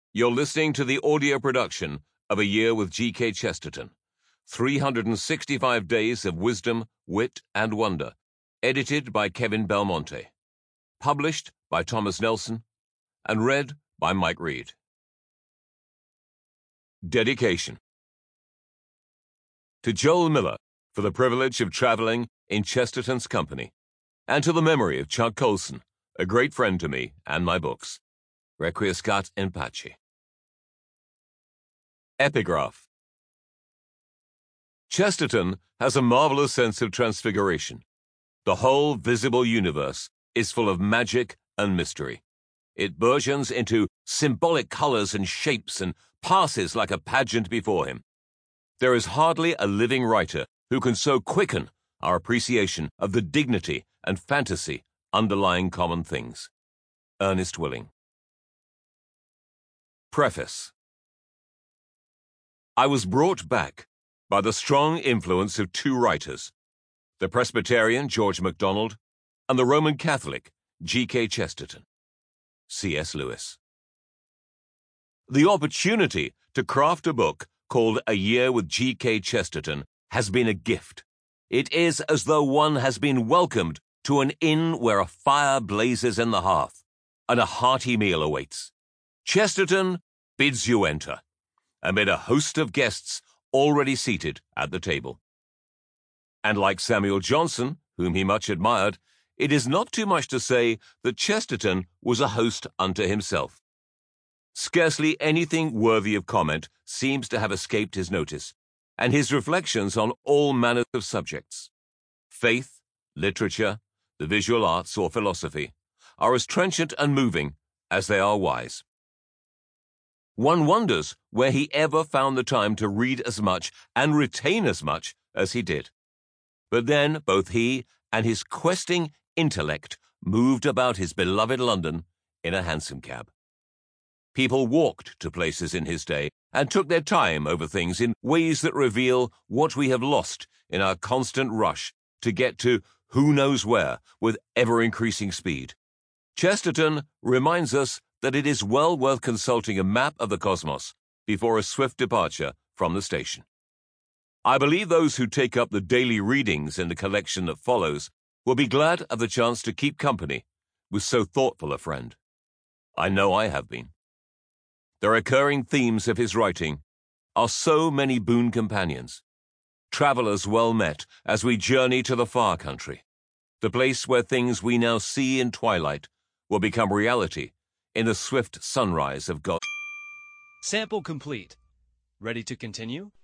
You're listening to the audio production of A Year with G.K. Chesterton. 365 days of wisdom, wit, and wonder. Edited by Kevin Belmonte. Published by Thomas Nelson. And read by Mike Reed. Dedication. To Joel Miller, for the privilege of traveling in Chesterton's company, and to the memory of Chuck Colson, a great friend to me and my books. Requiescat in pace. Epigraph. Chesterton has a marvelous sense of transfiguration. The whole visible universe is full of magic and mystery. It burgeons into symbolic colors and shapes and passes like a pageant before him. There is hardly a living writer who can so quicken our appreciation of the dignity and fantasy underlying common things. Ernest Willing. Preface. I was brought back by the strong influence of two writers, the Presbyterian George MacDonald and the Roman Catholic G.K. Chesterton. C.S. Lewis. The opportunity to craft a book called A Year with G.K. Chesterton has been a gift. It is as though one has been welcomed to an inn where a fire blazes in the hearth and a hearty meal awaits. Chesterton bids you enter, amid a host of guests already seated at the table. And like Samuel Johnson, whom he much admired, it is not too much to say that Chesterton was a host unto himself. Scarcely anything worthy of comment seems to have escaped his notice, and his reflections on all manner of subjects, faith, literature, the visual arts, or philosophy, are as trenchant and moving as they are wise. One wonders where he ever found the time to read as much and retain as much as he did. But then both he and his questing intellect moved about his beloved London in a hansom cab. People walked to places in his day and took their time over things in ways that reveal what we have lost in our constant rush to get to who knows where with ever-increasing speed. Chesterton reminds us that it is well worth consulting a map of the cosmos before a swift departure from the station. I believe those who take up the daily readings in the collection that follows will be glad of the chance to keep company with so thoughtful a friend. I know I have been. The recurring themes of his writing are so many boon companions, travelers well met as we journey to the far country, the place where things we now see in twilight will become reality in the swift sunrise of God. Sample complete. Ready to continue?